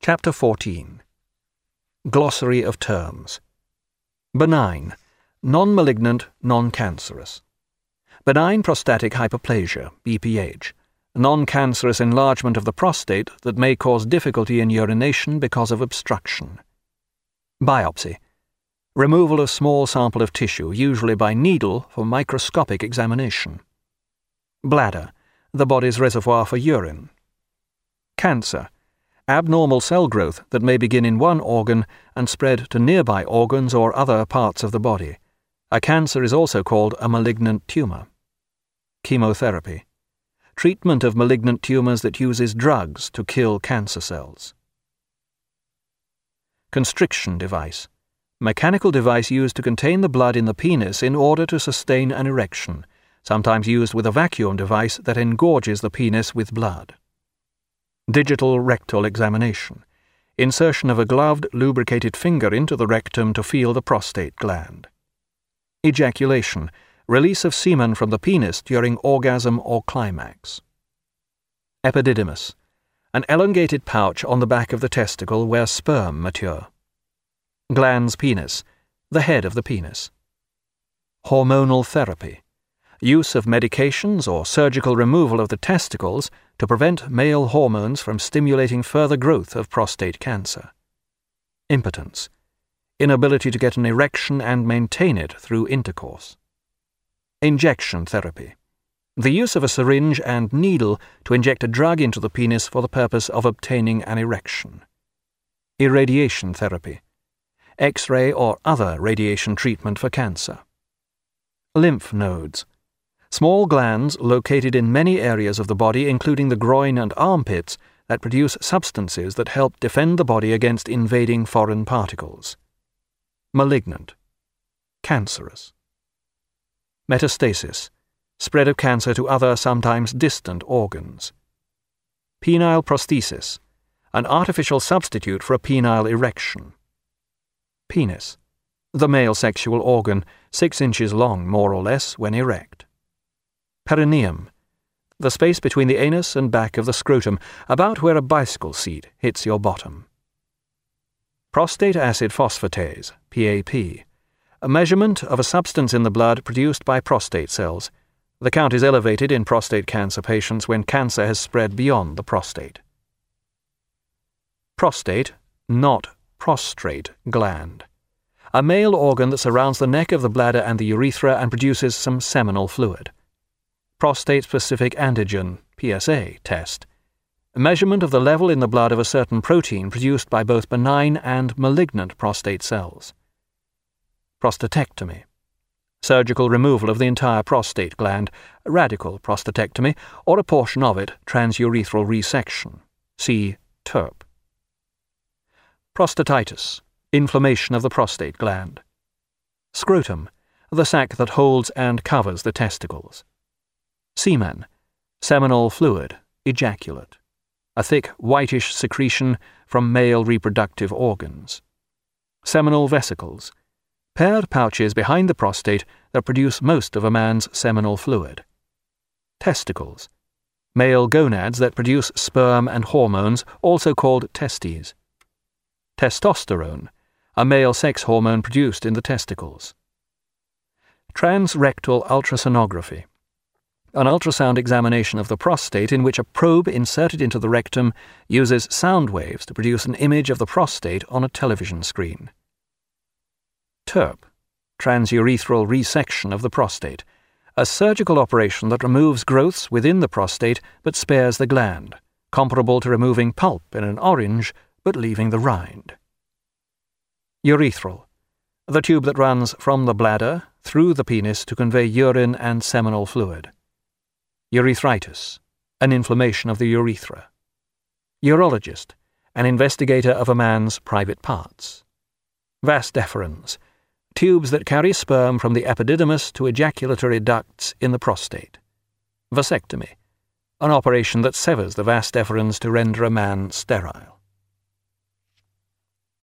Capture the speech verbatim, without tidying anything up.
Chapter fourteen. Glossary of Terms. Benign, non-malignant, non-cancerous. Benign prostatic hyperplasia, B P H, non-cancerous enlargement of the prostate that may cause difficulty in urination because of obstruction. Biopsy, removal of small sample of tissue, usually by needle, for microscopic examination. Bladder, the body's reservoir for urine. Cancer, abnormal cell growth that may begin in one organ and spread to nearby organs or other parts of the body. A cancer is also called a malignant tumor. Chemotherapy, treatment of malignant tumors that uses drugs to kill cancer cells. Constriction device, mechanical device used to contain the blood in the penis in order to sustain an erection, sometimes used with a vacuum device that engorges the penis with blood. Digital rectal examination, insertion of a gloved, lubricated finger into the rectum to feel the prostate gland. Ejaculation, release of semen from the penis during orgasm or climax. Epididymis, an elongated pouch on the back of the testicle where sperm mature. Glans penis, the head of the penis. Hormonal therapy, use of medications or surgical removal of the testicles to prevent male hormones from stimulating further growth of prostate cancer. Impotence, inability to get an erection and maintain it through intercourse. Injection therapy, the use of a syringe and needle to inject a drug into the penis for the purpose of obtaining an erection. Irradiation therapy, X-ray or other radiation treatment for cancer. Lymph nodes, small glands located in many areas of the body, including the groin and armpits, that produce substances that help defend the body against invading foreign particles. Malignant, cancerous. Metastasis, spread of cancer to other, sometimes distant organs. Penile prosthesis, an artificial substitute for a penile erection. Penis, the male sexual organ, six inches long more or less when erect. Perineum, the space between the anus and back of the scrotum, about where a bicycle seat hits your bottom. Prostate acid phosphatase, P A P, a measurement of a substance in the blood produced by prostate cells. The count is elevated in prostate cancer patients when cancer has spread beyond the prostate. Prostate, not prostrate gland, a male organ that surrounds the neck of the bladder and the urethra and produces some seminal fluid. Prostate-specific antigen, P S A, test, a measurement of the level in the blood of a certain protein produced by both benign and malignant prostate cells. Prostatectomy, surgical removal of the entire prostate gland, radical prostatectomy, or a portion of it, transurethral resection. See T U R P. Prostatitis, inflammation of the prostate gland. Scrotum, the sac that holds and covers the testicles. Semen, seminal fluid, ejaculate, a thick whitish secretion from male reproductive organs. Seminal vesicles, paired pouches behind the prostate that produce most of a man's seminal fluid. Testicles, male gonads that produce sperm and hormones, also called testes. Testosterone, a male sex hormone produced in the testicles. Transrectal ultrasonography, an ultrasound examination of the prostate in which a probe inserted into the rectum uses sound waves to produce an image of the prostate on a television screen. T U R P, transurethral resection of the prostate, a surgical operation that removes growths within the prostate but spares the gland, comparable to removing pulp in an orange but leaving the rind. Urethral, the tube that runs from the bladder through the penis to convey urine and seminal fluid. Urethritis, an inflammation of the urethra. Urologist, an investigator of a man's private parts. Vas deferens, tubes that carry sperm from the epididymis to ejaculatory ducts in the prostate. Vasectomy, an operation that severs the vas deferens to render a man sterile.